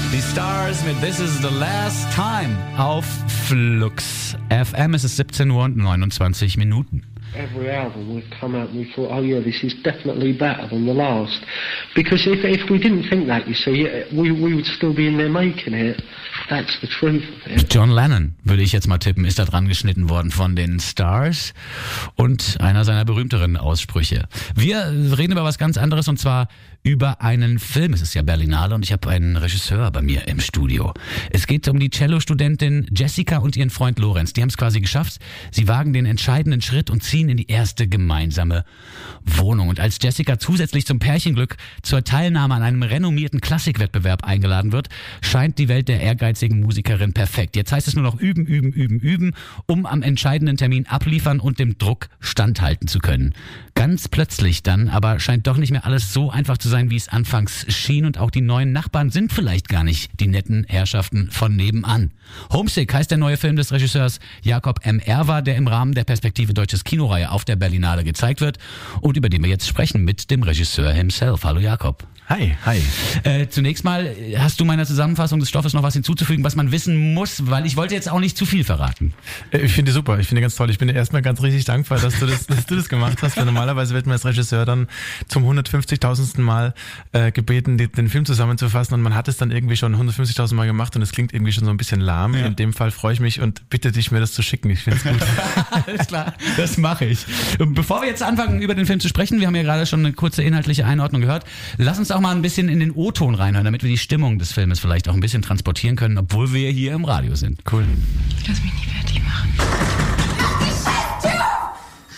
Die Stars mit This is the Last Time auf Flux FM. Es ist 17 Uhr und 29 Minuten. Every album we've come out and we thought, oh yeah, this is definitely better than the last. Because if we didn't think that, you see, we would still be in there making it. That's the truth of it. John Lennon, würde ich jetzt mal tippen, ist da dran geschnitten worden von den Stars und einer seiner berühmteren Aussprüche. Wir reden über was ganz anderes und zwar über einen Film. Es ist ja Berlinale und ich habe einen Regisseur bei mir im Studio. Es geht um die Cello-Studentin Jessica und ihren Freund Lorenz. Die haben es quasi geschafft. Sie wagen den entscheidenden Schritt und ziehen in die erste gemeinsame Wohnung. Und als Jessica zusätzlich zum Pärchenglück zur Teilnahme an einem renommierten Klassikwettbewerb eingeladen wird, scheint die Welt der ehrgeizigen Musikerin perfekt. Jetzt heißt es nur noch üben, um am entscheidenden Termin abliefern und dem Druck standhalten zu können. Ganz plötzlich dann aber scheint doch nicht mehr alles so einfach zu sein, wie es anfangs schien, und auch die neuen Nachbarn sind vielleicht gar nicht die netten Herrschaften von nebenan. Homesick heißt der neue Film des Regisseurs Jakob M. Erwa, der im Rahmen der Perspektive Deutsches Kinoreihe auf der Berlinale gezeigt wird und über den wir jetzt sprechen mit dem Regisseur himself. Hallo Jakob. Hi. Zunächst mal, hast du meiner Zusammenfassung des Stoffes noch was hinzuzufügen, was man wissen muss? Weil ich wollte jetzt auch nicht zu viel verraten. Ich finde super, ich finde ganz toll. Ich bin dir erstmal ganz richtig dankbar, dass du das gemacht hast. Weil normalerweise wird man als Regisseur dann zum 150.000. Mal gebeten, den Film zusammenzufassen, und man hat es dann irgendwie schon 150.000 Mal gemacht und es klingt irgendwie schon so ein bisschen lahm. Ja. In dem Fall freue ich mich und bitte dich, mir das zu schicken. Ich finde es gut. Alles klar, das mache ich. Bevor wir jetzt anfangen, über den Film zu sprechen, wir haben ja gerade schon eine kurze inhaltliche Einordnung gehört, lass uns auch mal ein bisschen in den O-Ton reinhören, damit wir die Stimmung des Filmes vielleicht auch ein bisschen transportieren können, obwohl wir hier im Radio sind. Cool. Lass mich nicht fertig machen. Mach die Scheißtür auf!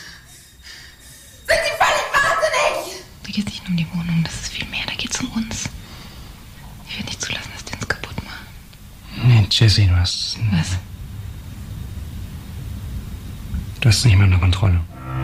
Sind Sie völlig wahnsinnig? Da geht es nicht nur um die Wohnung, das ist viel mehr, da geht es um uns. Ich werde nicht zulassen, dass die uns kaputt machen. Nee, Jessie, du hast es nicht mehr unter Kontrolle.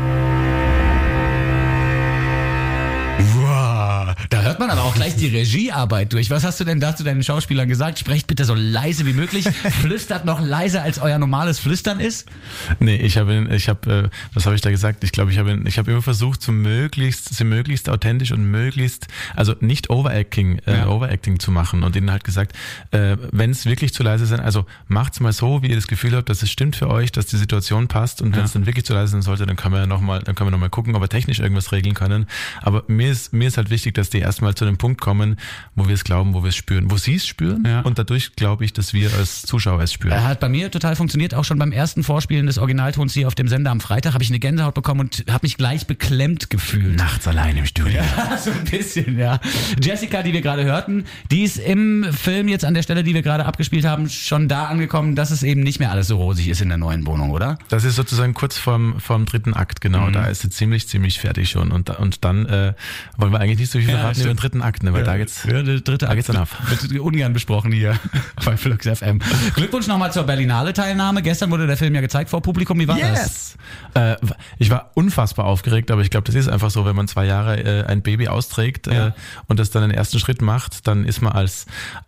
Da hört man aber auch gleich die Regiearbeit durch. Was hast du denn da zu deinen Schauspielern gesagt? Sprecht bitte so leise wie möglich. Flüstert noch leiser, als euer normales Flüstern ist? Nee, was habe ich da gesagt? Ich glaube, ich habe immer versucht, so möglichst authentisch und also nicht Overacting zu machen, und ihnen halt gesagt, wenn es wirklich zu leise ist, also macht's mal so, wie ihr das Gefühl habt, dass es stimmt für euch, dass die Situation passt, und wenn es dann wirklich zu leise sein sollte, dann können wir noch mal gucken, ob wir technisch irgendwas regeln können. Aber mir ist halt wichtig, dass die erstmal zu dem Punkt kommen, wo wir es glauben, wo wir es spüren, wo sie es spüren, und dadurch glaube ich, dass wir als Zuschauer es spüren. Hat bei mir total funktioniert, auch schon beim ersten Vorspielen des Originaltons hier auf dem Sender am Freitag habe ich eine Gänsehaut bekommen und habe mich gleich beklemmt gefühlt. Nachts allein im Studio. Ja, so ein bisschen, ja. Jessica, die wir gerade hörten, die ist im Film jetzt an der Stelle, die wir gerade abgespielt haben, schon da angekommen, dass es eben nicht mehr alles so rosig ist in der neuen Wohnung, oder? Das ist sozusagen kurz vorm dritten Akt, genau. Da ist sie ziemlich fertig schon, und dann wollen wir eigentlich nicht so viel verraten über den dritten Akt, ne? Weil da geht's der dritte Akt wird ungern besprochen hier bei Flux FM. Glückwunsch nochmal zur Berlinale-Teilnahme. Gestern wurde der Film ja gezeigt vor Publikum. Wie war das? Ich war unfassbar aufgeregt, aber ich glaube, das ist einfach so, wenn man 2 Jahre ein Baby austrägt und das dann den ersten Schritt macht, dann ist man als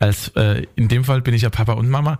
in dem Fall bin ich ja Papa und Mama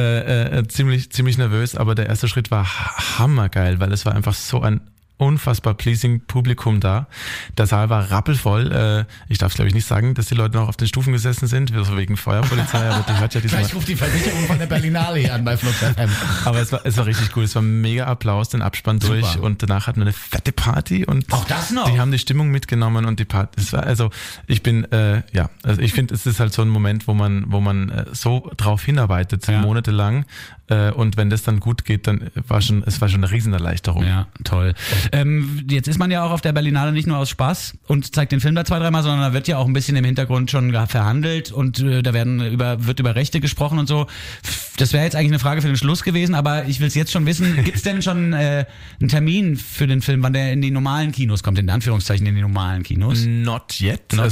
ziemlich nervös, aber der erste Schritt war hammergeil, weil es war einfach so ein unfassbar pleasing Publikum da. Der Saal war rappelvoll. Ich darf es, glaube ich, nicht sagen, dass die Leute noch auf den Stufen gesessen sind, wegen Feuerpolizei, aber die hört ja diesmal. Vielleicht ruft die Versicherung von der Berlinale hier an bei Flux FM. Aber es war richtig cool. Es war mega Applaus, den Abspann durch, und danach hatten wir eine fette Party, und auch das noch. Die haben die Stimmung mitgenommen, und die Party. Es war, ich finde, es ist halt so ein Moment, wo man so drauf hinarbeitet, monatelang. Und wenn das dann gut geht, dann es war schon eine Riesenerleichterung. Ja, toll. Jetzt ist man ja auch auf der Berlinale nicht nur aus Spaß und zeigt den Film da 2-3 Mal, sondern da wird ja auch ein bisschen im Hintergrund schon verhandelt, und da wird über Rechte gesprochen und so. Das wäre jetzt eigentlich eine Frage für den Schluss gewesen, aber ich will es jetzt schon wissen. Gibt es denn schon einen Termin für den Film, wann der in die normalen Kinos kommt, in Anführungszeichen in die normalen Kinos? Not yet. Es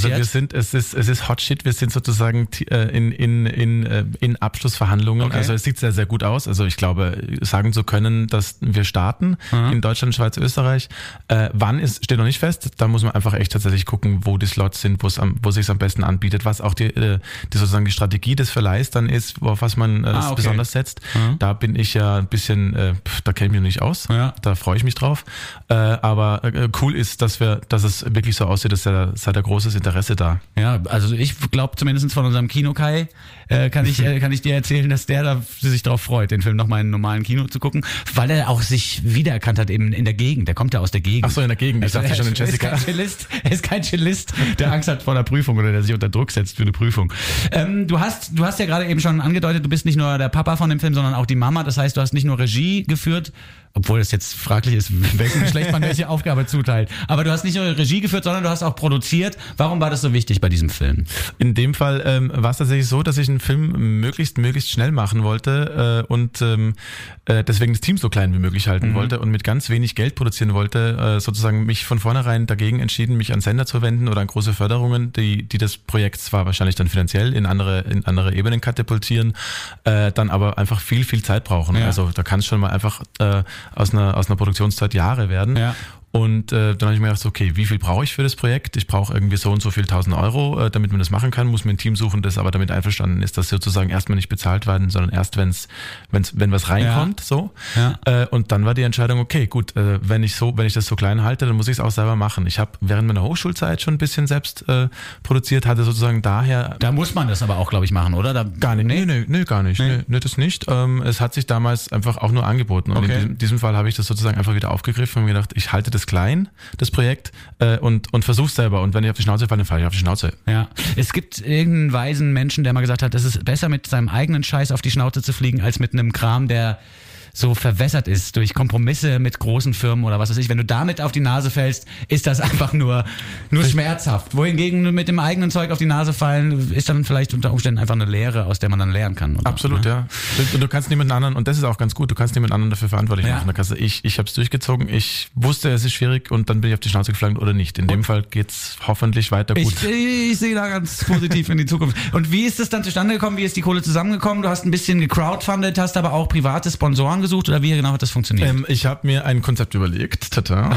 ist Hot Shit. Wir sind sozusagen in Abschlussverhandlungen. Okay. Also es sieht sehr, sehr gut aus. Also ich glaube, sagen zu können, dass wir starten in Deutschland, Schweiz, Österreich. Wann steht noch nicht fest. Da muss man einfach echt tatsächlich gucken, wo die Slots sind, wo es sich am besten anbietet, was auch die sozusagen die Strategie des Verleihs dann ist, auf was man besonders setzt. Da bin ich ja ein bisschen, da kenne ich mich nicht aus. Ja. Da freue ich mich drauf. Aber cool ist, dass es wirklich so aussieht, dass da da großes Interesse da. Ja, also ich glaube zumindest von unserem Kino-Kai kann ich dir erzählen, dass der sich darauf freut, den Film nochmal in einem normalen Kino zu gucken, weil er auch sich wiedererkannt hat eben in der Gegend. Der kommt ja aus der Gegend. Ach so, in der Gegend. Ich dachte schon in Jessica. Er ist kein Cellist, der Angst hat vor der Prüfung oder der sich unter Druck setzt für eine Prüfung. Du hast ja gerade eben schon angedeutet, du bist nicht nur der Papa von dem Film, sondern auch die Mama. Das heißt, du hast nicht nur Regie geführt, obwohl es jetzt fraglich ist, welchem Geschlecht man welche Aufgabe zuteilt. Aber du hast nicht nur Regie geführt, sondern du hast auch produziert. Warum war das so wichtig bei diesem Film? In dem Fall war es tatsächlich so, dass ich einen Film möglichst schnell machen wollte und deswegen das Team so klein wie möglich halten wollte und mit ganz wenig Geld produzieren wollte. Sozusagen mich von vornherein dagegen entschieden, mich an Sender zu wenden oder an große Förderungen, die das Projekt zwar wahrscheinlich dann finanziell in andere Ebenen katapultieren, dann aber einfach viel Zeit brauchen. Ja. Also da kann es schon mal einfach aus einer Produktionszeit Jahre werden. Ja. Und dann habe ich mir gedacht, okay, wie viel brauche ich für das Projekt? Ich brauche irgendwie so und so viel 1.000 Euro, damit man das machen kann. Muss mir ein Team suchen, das aber damit einverstanden ist, dass sozusagen erstmal nicht bezahlt werden, sondern erst wenn was reinkommt. Ja. So. Ja. Und dann war die Entscheidung, okay, gut, wenn ich das so klein halte, dann muss ich es auch selber machen. Ich habe während meiner Hochschulzeit schon ein bisschen selbst produziert, hatte sozusagen daher... Da muss man das aber auch, glaube ich, machen, oder? Gar nicht. Nee, gar nicht. Nee, das nicht. Es hat sich damals einfach auch nur angeboten. Und in diesem Fall habe ich das sozusagen einfach wieder aufgegriffen und mir gedacht, ich halte das klein, das Projekt, und versuch's selber. Und wenn ich auf die Schnauze falle, dann falle ich auf die Schnauze. Ja. Es gibt irgendeinen weisen Menschen, der mal gesagt hat, es ist besser, mit seinem eigenen Scheiß auf die Schnauze zu fliegen, als mit einem Kram, der so verwässert ist durch Kompromisse mit großen Firmen oder was weiß ich. Wenn du damit auf die Nase fällst, ist das einfach nur schmerzhaft. Wohingegen mit dem eigenen Zeug auf die Nase fallen, ist dann vielleicht unter Umständen einfach eine Lehre, aus der man dann lernen kann. Oder? Absolut, ne? Ja. Und du kannst niemand anderen, und das ist auch ganz gut, du kannst niemand anderen dafür verantwortlich machen. Da kannst du, ich habe es durchgezogen, ich wusste, es ist schwierig und dann bin ich auf die Schnauze geflankt oder nicht. In dem Fall geht's hoffentlich weiter gut. Ich sehe da ganz positiv in die Zukunft. Und wie ist das dann zustande gekommen? Wie ist die Kohle zusammengekommen? Du hast ein bisschen gecrowdfundet, hast aber auch private Sponsoren gesucht, oder wie genau hat das funktioniert? Ich habe mir ein Konzept überlegt.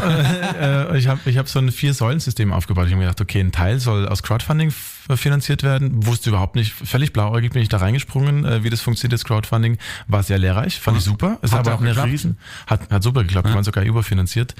Tata. Ich hab so ein 4-Säulen-System aufgebaut. Ich habe mir gedacht, okay, ein Teil soll aus Crowdfunding finanziert werden. Wusste überhaupt nicht, völlig blauäugig bin ich da reingesprungen, wie das funktioniert, das Crowdfunding. War sehr lehrreich, fand ich super. Es hat auch eine hat super geklappt, wir waren sogar überfinanziert.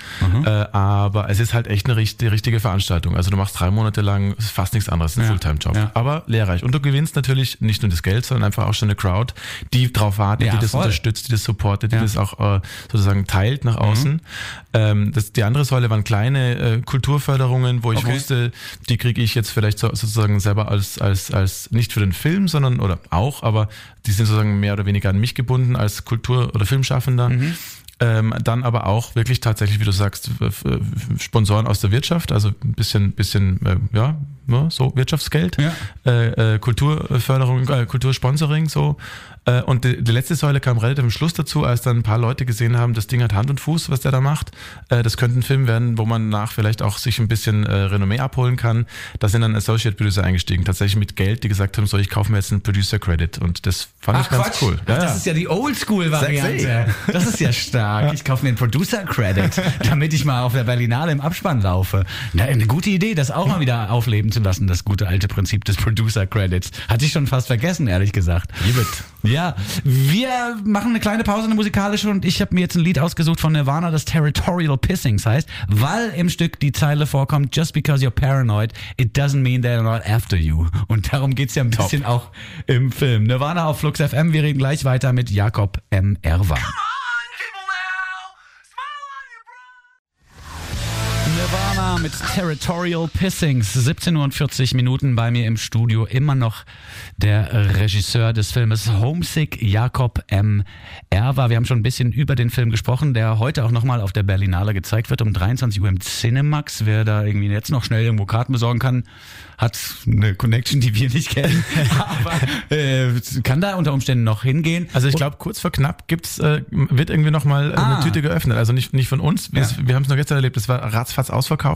Aber es ist halt echt eine richtige Veranstaltung. Also du machst 3 Monate lang fast nichts anderes, ein Fulltime-Job. Ja. Aber lehrreich. Und du gewinnst natürlich nicht nur das Geld, sondern einfach auch schon eine Crowd, die drauf wartet, die das unterstützt, die das supportet, die das auch sozusagen teilt nach außen. Die andere Säule waren kleine Kulturförderungen, wo ich wusste, die kriege ich jetzt vielleicht sozusagen selber als nicht für den Film, sondern, oder auch, aber die sind sozusagen mehr oder weniger an mich gebunden als Kultur- oder Filmschaffender. Dann aber auch wirklich tatsächlich, wie du sagst, Sponsoren aus der Wirtschaft, also ein bisschen so Wirtschaftsgeld, Kulturförderung, Kultursponsoring, so. Und die letzte Säule kam relativ am Schluss dazu, als dann ein paar Leute gesehen haben, das Ding hat Hand und Fuß, was der da macht. Das könnte ein Film werden, wo man nach vielleicht auch sich ein bisschen Renommee abholen kann. Da sind dann Associate Producer eingestiegen, tatsächlich mit Geld, die gesagt haben, so, ich kaufe mir jetzt einen Producer Credit. Und das fand ich ganz cool. Ja, das ist ja die Oldschool-Variante. Das ist ja stark. Ich kaufe mir einen Producer Credit, damit ich mal auf der Berlinale im Abspann laufe. Na, eine gute Idee, das auch mal wieder aufleben zu lassen, das gute alte Prinzip des Producer Credits. Hatte ich schon fast vergessen, ehrlich gesagt. Ja, wir machen eine kleine Pause, eine musikalische, und ich habe mir jetzt ein Lied ausgesucht von Nirvana, das Territorial Pissings heißt, weil im Stück die Zeile vorkommt, just because you're paranoid, it doesn't mean they're not after you. Und darum geht's ja ein bisschen auch im Film. Nirvana auf Flux FM, wir reden gleich weiter mit Jakob M. Erwa. Nirvana mit Territorial Pissings, 17:40 Uhr bei mir im Studio, immer noch der Regisseur des Filmes Homesick, Jakob M. Erwa. Wir haben schon ein bisschen über den Film gesprochen, der heute auch nochmal auf der Berlinale gezeigt wird, um 23 Uhr im Cinemax. Wer da irgendwie jetzt noch schnell irgendwo Karten besorgen kann, hat eine Connection, die wir nicht kennen, aber kann da unter Umständen noch hingehen. Also ich glaube, kurz vor knapp wird irgendwie nochmal eine Tüte geöffnet. Also nicht von uns. Wir haben es noch gestern erlebt, es war ratzfatz ausverkauft.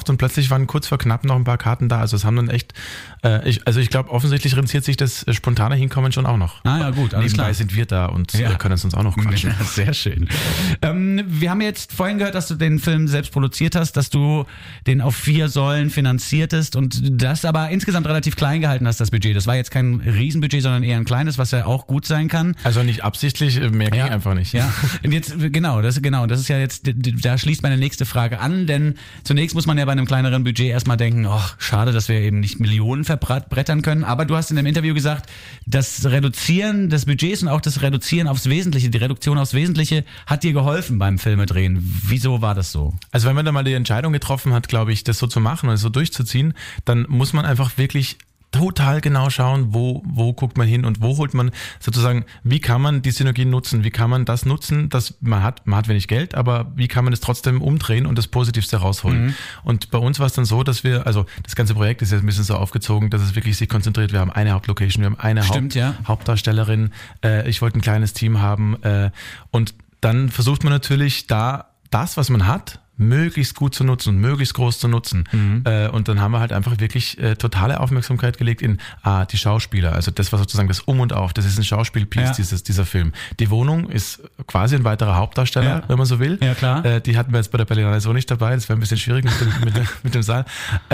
aufgetaucht und plötzlich waren kurz vor knapp noch ein paar Karten da. Also es haben dann echt, ich glaube, offensichtlich rentiert sich das spontane Hinkommen schon auch noch. Ah ja, gut, alles Nebenbei klar. sind wir da und können uns auch noch quatschen. Ja, sehr schön. Wir haben jetzt vorhin gehört, dass du den Film selbst produziert hast, dass du den auf 4 Säulen finanziertest und das aber insgesamt relativ klein gehalten hast, das Budget. Das war jetzt kein Riesenbudget, sondern eher ein kleines, was ja auch gut sein kann. Also nicht absichtlich, mehr ging einfach nicht. Ja, und jetzt, das ist ja jetzt, da schließt meine nächste Frage an, denn zunächst muss man ja bei einem kleineren Budget erstmal denken, schade, dass wir eben nicht Millionen verbrettern können, aber du hast in dem Interview gesagt, das Reduzieren des Budgets und auch das Reduzieren aufs Wesentliche, die Reduktion aufs Wesentliche hat dir geholfen beim Filmedrehen. Wieso war das so? Also wenn man da mal die Entscheidung getroffen hat, glaube ich, das so zu machen und so durchzuziehen, dann muss man einfach wirklich total genau schauen, wo guckt man hin und wo holt man sozusagen, wie kann man die Synergien nutzen, wie kann man das nutzen, dass man hat wenig Geld, aber wie kann man es trotzdem umdrehen und das Positivste rausholen. Mhm. Und bei uns war es dann so, dass wir, also das ganze Projekt ist jetzt ein bisschen so aufgezogen, dass es wirklich sich konzentriert, wir haben eine Hauptlocation, wir haben eine Hauptdarstellerin, ich wollte ein kleines Team haben und dann versucht man natürlich da das, was man hat, möglichst gut zu nutzen und möglichst groß zu nutzen. Mhm. Und dann haben wir halt einfach wirklich totale Aufmerksamkeit gelegt in die Schauspieler. Also das war sozusagen das Um und Auf. Das ist ein Schauspielpiece, dieser Film. Die Wohnung ist quasi ein weiterer Hauptdarsteller, wenn man so will. Ja, klar. Die hatten wir jetzt bei der Berlinale so nicht dabei. Das wäre ein bisschen schwierig mit dem Saal.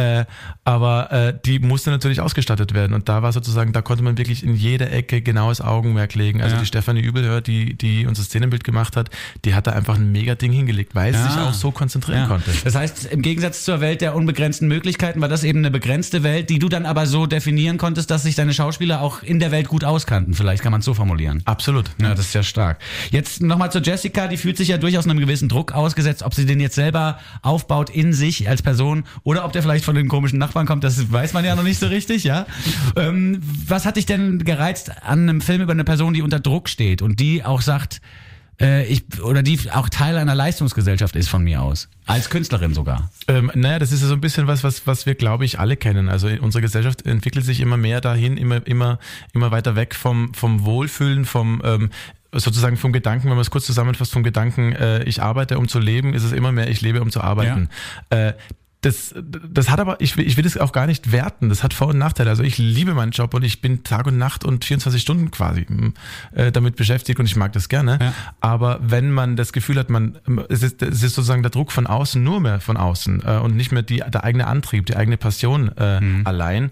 Aber die musste natürlich ausgestattet werden. Und da war sozusagen, da konnte man wirklich in jeder Ecke genaues Augenmerk legen. Also die Stefanie Übelhör, die unser Szenenbild gemacht hat, die hat da einfach ein mega Ding hingelegt, weil sie sich auch so konzentrieren konnte. Das heißt, im Gegensatz zur Welt der unbegrenzten Möglichkeiten war das eben eine begrenzte Welt, die du dann aber so definieren konntest, dass sich deine Schauspieler auch in der Welt gut auskannten. Vielleicht kann man es so formulieren. Absolut. Ja, das ist ja stark. Jetzt nochmal zu Jessica, die fühlt sich ja durchaus einem gewissen Druck ausgesetzt, ob sie den jetzt selber aufbaut in sich als Person oder ob der vielleicht von den komischen Nachbarn kommt, das weiß man ja noch nicht so richtig, ja. Was hat dich denn gereizt an einem Film über eine Person, die unter Druck steht und die auch sagt, die auch Teil einer Leistungsgesellschaft ist von mir aus. Als Künstlerin sogar. Das ist ja so ein bisschen was wir, glaube ich, alle kennen. Also unsere Gesellschaft entwickelt sich immer mehr dahin, immer weiter weg vom Wohlfühlen, sozusagen vom Gedanken, wenn man es kurz zusammenfasst, vom Gedanken, ich arbeite, um zu leben, ist es immer mehr, ich lebe, um zu arbeiten. Ja. Das hat aber, ich will das auch gar nicht werten, das hat Vor- und Nachteile. Also ich liebe meinen Job und ich bin Tag und Nacht und 24 Stunden quasi damit beschäftigt und ich mag das gerne. Ja. Aber wenn man das Gefühl hat, es ist sozusagen der Druck von außen, nur mehr von außen und nicht mehr der eigene Antrieb, die eigene Passion allein,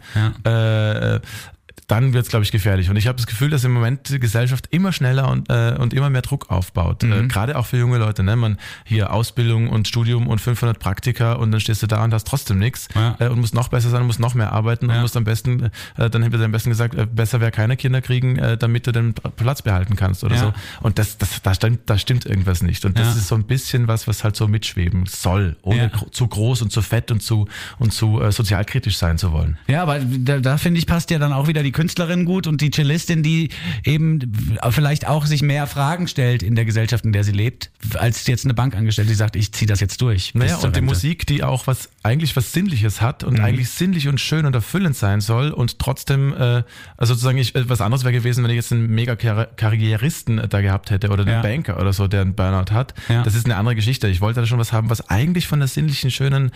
dann wird's, glaube ich, gefährlich. Und ich habe das Gefühl, dass im Moment die Gesellschaft immer schneller und immer mehr Druck aufbaut. Gerade auch für junge Leute. Ne? Man hier Ausbildung und Studium und 500 Praktika und dann stehst du da und hast trotzdem nichts und musst noch besser sein, musst noch mehr arbeiten und musst am besten, dann wird am besten gesagt, besser wäre keine Kinder kriegen, damit du den Platz behalten kannst oder so. Und da stimmt irgendwas nicht. Und das ist so ein bisschen was halt so mitschweben soll, ohne zu groß und zu fett und zu sozialkritisch sein zu wollen. Ja, aber da finde ich, passt ja dann auch wieder die Künstlerin gut und die Cellistin, die eben vielleicht auch sich mehr Fragen stellt in der Gesellschaft, in der sie lebt, als jetzt eine Bankangestellte, die sagt, ich ziehe das jetzt durch. Naja, und die Musik, die auch eigentlich was Sinnliches hat und eigentlich sinnlich und schön und erfüllend sein soll und trotzdem, also sozusagen, was anderes wäre gewesen, wenn ich jetzt einen mega Karrieristen da gehabt hätte oder einen Banker oder so, der einen Burnout hat. Ja. Das ist eine andere Geschichte. Ich wollte da schon was haben, was eigentlich von der sinnlichen, schönen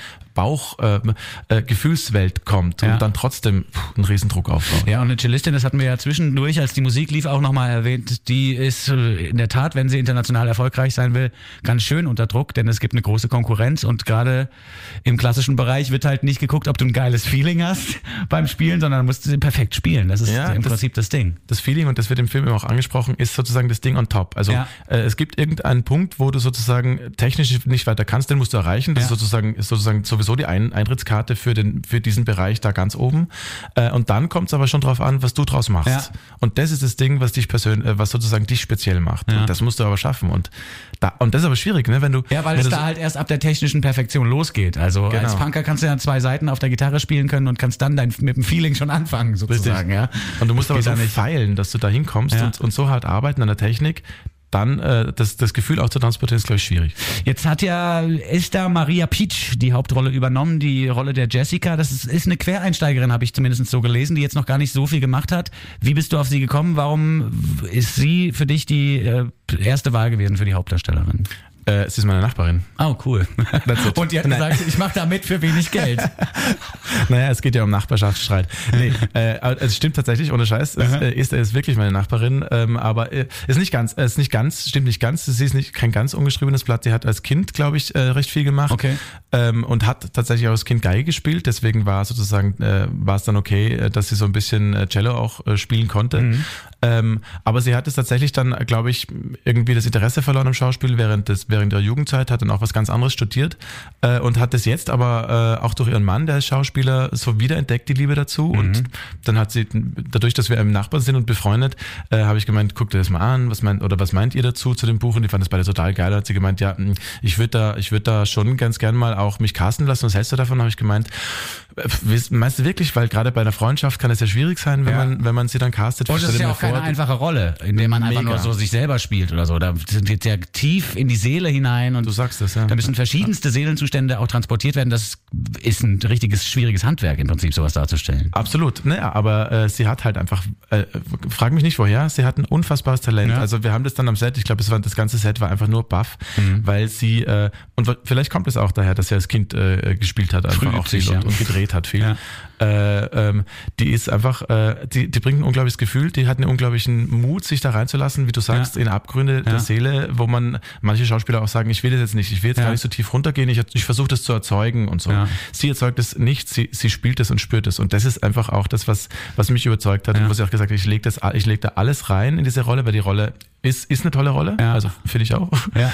Gefühlswelt kommt und dann trotzdem einen Riesendruck aufbaut. Ja, und eine Cellistin, das hatten wir ja zwischendurch, als die Musik lief, auch nochmal erwähnt, die ist in der Tat, wenn sie international erfolgreich sein will, ganz schön unter Druck, denn es gibt eine große Konkurrenz und gerade im klassischen Bereich wird halt nicht geguckt, ob du ein geiles Feeling hast beim Spielen, sondern musst du perfekt spielen. Das ist im Prinzip das Ding. Das Feeling, und das wird im Film immer auch angesprochen, ist sozusagen das Ding on top. Also es gibt irgendeinen Punkt, wo du sozusagen technisch nicht weiter kannst, den musst du erreichen. Das ist sozusagen sowieso die Eintrittskarte für diesen Bereich da ganz oben. Und dann kommt es aber schon drauf an, was du draus machst. Ja. Und das ist das Ding, was sozusagen dich speziell macht. Ja. Und das musst du aber schaffen. Und das ist aber schwierig, ne? Weil es da halt erst ab der technischen Perfektion losgeht. Also als Punker kannst du ja 2 Seiten auf der Gitarre spielen können und kannst dann mit dem Feeling schon anfangen, sozusagen. Ja? Und du musst aber so feilen, dass du da hinkommst und so halt arbeiten an der Technik. Dann das Gefühl auch zu transportieren, ist, glaube ich, schwierig. Jetzt hat ja Esther Maria Pietsch die Hauptrolle übernommen, die Rolle der Jessica. Das ist eine Quereinsteigerin, habe ich zumindest so gelesen, die jetzt noch gar nicht so viel gemacht hat. Wie bist du auf sie gekommen? Warum ist sie für dich die erste Wahl gewesen für die Hauptdarstellerin? Sie ist meine Nachbarin. Oh, cool. Und die hat gesagt, ich mache da mit für wenig Geld. Naja, es geht ja um Nachbarschaftsstreit. Nee, es stimmt tatsächlich, ohne Scheiß. Es ist wirklich meine Nachbarin, aber stimmt nicht ganz. Sie ist kein ganz ungeschriebenes Blatt. Sie hat als Kind, glaube ich, recht viel gemacht. Okay. Und hat tatsächlich auch als Kind Geige gespielt. Deswegen war es dann okay, dass sie so ein bisschen Cello auch spielen konnte. Aber sie hat es tatsächlich dann, glaube ich, irgendwie das Interesse verloren im Schauspiel während der Jugendzeit, hat dann auch was ganz anderes studiert und hat es jetzt aber auch durch ihren Mann, der ist Schauspieler, so wiederentdeckt, die Liebe dazu. Und dann hat sie, dadurch, dass wir im Nachbarn sind und befreundet, habe ich gemeint, guckt ihr das mal an, was meint ihr dazu zu dem Buch? Und die fand das beide total geil. Da hat sie gemeint, ja, ich würde da schon ganz gern mal auch mich casten lassen. Was hältst du davon? Habe ich gemeint, meinst du wirklich? Weil gerade bei einer Freundschaft kann es ja schwierig sein, wenn man sie dann castet. Und das ist ja auch keine einfache Rolle, in der man einfach nur so sich selber spielt oder so. Da sind jetzt ja tief in die Seele hinein und du sagst das, ja. Da müssen verschiedenste Seelenzustände auch transportiert werden. Das ist ein richtiges, schwieriges Handwerk im Prinzip, sowas darzustellen. Absolut. Naja, aber sie hat halt einfach, frag mich nicht woher, sie hat ein unfassbares Talent. Ja. Also wir haben das dann am Set, ich glaube, das ganze Set war einfach nur baff, weil sie, und vielleicht kommt es auch daher, dass sie als Kind gespielt hat, einfach auch viel und gedreht hat viel. Ja. Die ist einfach, die bringt ein unglaubliches Gefühl, die hat einen unglaublichen Mut, sich da reinzulassen, wie du sagst, in Abgründe der Seele, wo manche Schauspieler auch sagen, ich will das jetzt nicht, ich will jetzt gar nicht so tief runtergehen, ich versuche das zu erzeugen und so. Ja. Sie erzeugt es nicht, sie spielt es und spürt es und das ist einfach auch das, was mich überzeugt hat und wo sie auch gesagt hat, ich leg da alles rein in diese Rolle, weil die Rolle ist eine tolle Rolle, also finde ich auch. Ja.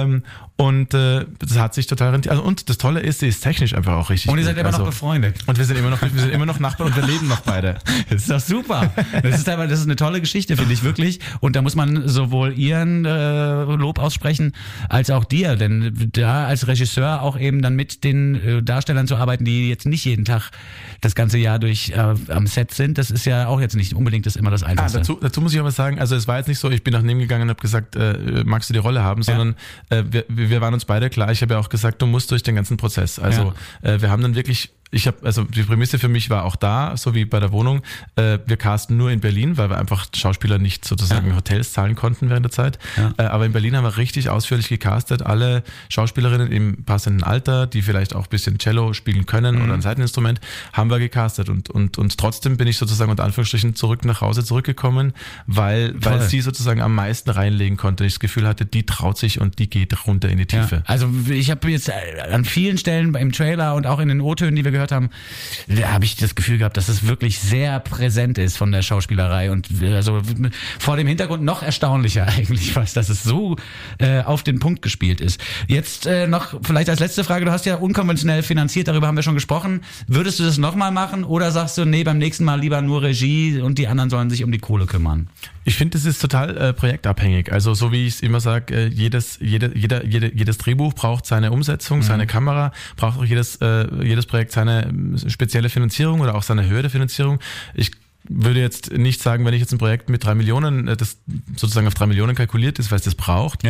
Und das hat sich total rentiert. Also, und das Tolle ist, sie ist technisch einfach auch richtig. Und ihr seid immer noch befreundet. Und wir sind immer noch Nachbarn und wir leben noch beide. Das ist doch super. Das ist eine tolle Geschichte, finde ich wirklich. Und da muss man sowohl ihren Lob aussprechen, als auch dir. Denn da als Regisseur auch eben dann mit den Darstellern zu arbeiten, die jetzt nicht jeden Tag das ganze Jahr durch am Set sind, das ist ja auch jetzt nicht unbedingt immer das Einfachste. Dazu muss ich aber sagen, also es war jetzt nicht so, ich bin nach neben gegangen und habe gesagt, magst du die Rolle haben, sondern wir waren uns beide klar. Ich habe ja auch gesagt, du musst durch den ganzen Prozess. Also wir haben dann wirklich, die Prämisse für mich war auch da, so wie bei der Wohnung, wir casten nur in Berlin, weil wir einfach Schauspieler nicht sozusagen Hotels zahlen konnten während der Zeit. Ja. Aber in Berlin haben wir richtig ausführlich gecastet, alle Schauspielerinnen im passenden Alter, die vielleicht auch ein bisschen Cello spielen können oder ein Seiteninstrument, haben wir gecastet und trotzdem bin ich sozusagen unter Anführungsstrichen nach Hause zurückgekommen, weil sie sozusagen am meisten reinlegen konnte. Ich das Gefühl hatte, die traut sich und die geht runter in die Tiefe. Ja. Also ich habe jetzt an vielen Stellen im Trailer und auch in den O-Tönen, die wir gehört haben, da habe ich das Gefühl gehabt, dass es wirklich sehr präsent ist von der Schauspielerei und also vor dem Hintergrund noch erstaunlicher eigentlich fast, dass es so auf den Punkt gespielt ist. Jetzt noch vielleicht als letzte Frage, du hast ja unkonventionell finanziert, darüber haben wir schon gesprochen. Würdest du das nochmal machen oder sagst du, nee, beim nächsten Mal lieber nur Regie und die anderen sollen sich um die Kohle kümmern? Ich finde, das ist total projektabhängig. Also so wie ich es immer sage, jedes Drehbuch braucht seine Umsetzung, seine Kamera, braucht auch jedes Projekt seine spezielle Finanzierung oder auch seine Höhe der Finanzierung. Ich würde jetzt nicht sagen, wenn ich jetzt ein Projekt mit 3 Millionen, das sozusagen auf 3 Millionen kalkuliert ist, weil es das braucht,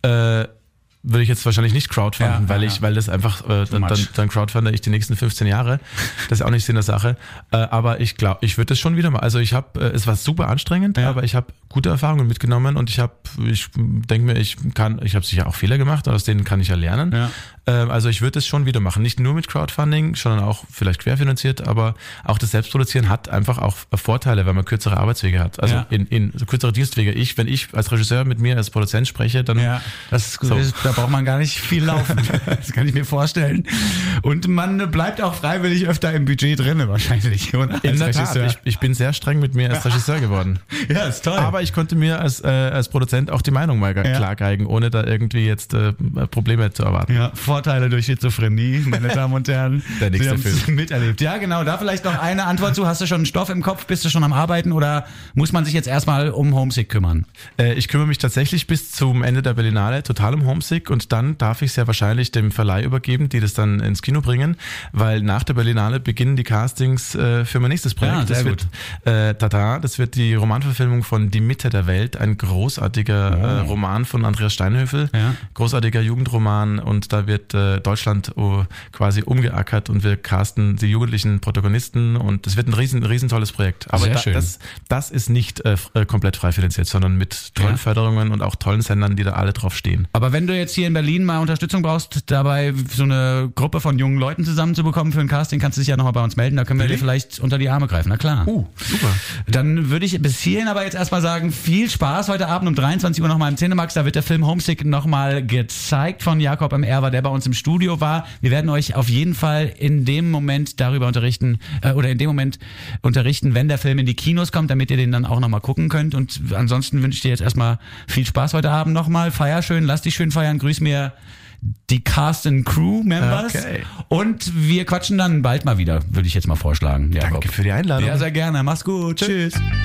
würde ich jetzt wahrscheinlich nicht crowdfunden, weil das einfach, dann crowdfunde ich die nächsten 15 Jahre. Das ist auch nicht Sinn der Sache. Aber ich glaube, ich würde das schon wieder mal. Also es war super anstrengend, aber ich habe gute Erfahrungen mitgenommen und ich denke mir, ich habe sicher auch Fehler gemacht, aus denen kann ich ja lernen. Ja. Also ich würde es schon wieder machen. Nicht nur mit Crowdfunding, sondern auch vielleicht querfinanziert, aber auch das Selbstproduzieren hat einfach auch Vorteile, weil man kürzere Arbeitswege hat. Also in kürzere Dienstwege. Wenn ich als Regisseur mit mir als Produzent spreche, dann da braucht man gar nicht viel laufen. Das kann ich mir vorstellen. Und man bleibt auch freiwillig öfter im Budget drin wahrscheinlich, oder? In der Tat. Ich bin sehr streng mit mir als Regisseur geworden. Ja, ist toll. Aber ich konnte mir als Produzent auch die Meinung mal klargeigen, ohne da irgendwie jetzt Probleme zu erwarten. Ja, Vorteile durch Schizophrenie, meine Damen und Herren. Der nächste Film. Miterlebt. Ja, genau. Da vielleicht noch eine Antwort zu. Hast du schon einen Stoff im Kopf? Bist du schon am Arbeiten oder muss man sich jetzt erstmal um Homesick kümmern? Ich kümmere mich tatsächlich bis zum Ende der Berlinale total um Homesick und dann darf ich es ja wahrscheinlich dem Verleih übergeben, die das dann ins Kino bringen, weil nach der Berlinale beginnen die Castings für mein nächstes Projekt. Ja, sehr gut. Das wird die Romanverfilmung von Die Mitte der Welt, ein großartiger Roman von Andreas Steinhöfel, großartiger Jugendroman, und da wird Deutschland quasi umgeackert und wir casten die jugendlichen Protagonisten und es wird ein riesen tolles Projekt. Aber das ist nicht komplett frei finanziert, sondern mit tollen Förderungen und auch tollen Sendern, die da alle drauf stehen. Aber wenn du jetzt hier in Berlin mal Unterstützung brauchst, dabei so eine Gruppe von jungen Leuten zusammenzubekommen für ein Casting, kannst du dich ja nochmal bei uns melden, da können wir dir vielleicht unter die Arme greifen. Na klar. Super. Dann würde ich bis hierhin aber jetzt erstmal sagen, viel Spaß heute Abend um 23 Uhr nochmal im Cinemax, da wird der Film Homesick nochmal gezeigt von Jakob M. Erwer, der bei uns im Studio war. Wir werden euch auf jeden Fall in dem Moment darüber unterrichten, wenn der Film in die Kinos kommt, damit ihr den dann auch nochmal gucken könnt. Und ansonsten wünsche ich dir jetzt erstmal viel Spaß heute Abend nochmal. Feier schön, lass dich schön feiern, grüß mir die Cast and Crew Members. Okay. Und wir quatschen dann bald mal wieder, würde ich jetzt mal vorschlagen. Jakob. Danke für die Einladung. Ja, sehr gerne. Mach's gut. Tschüss.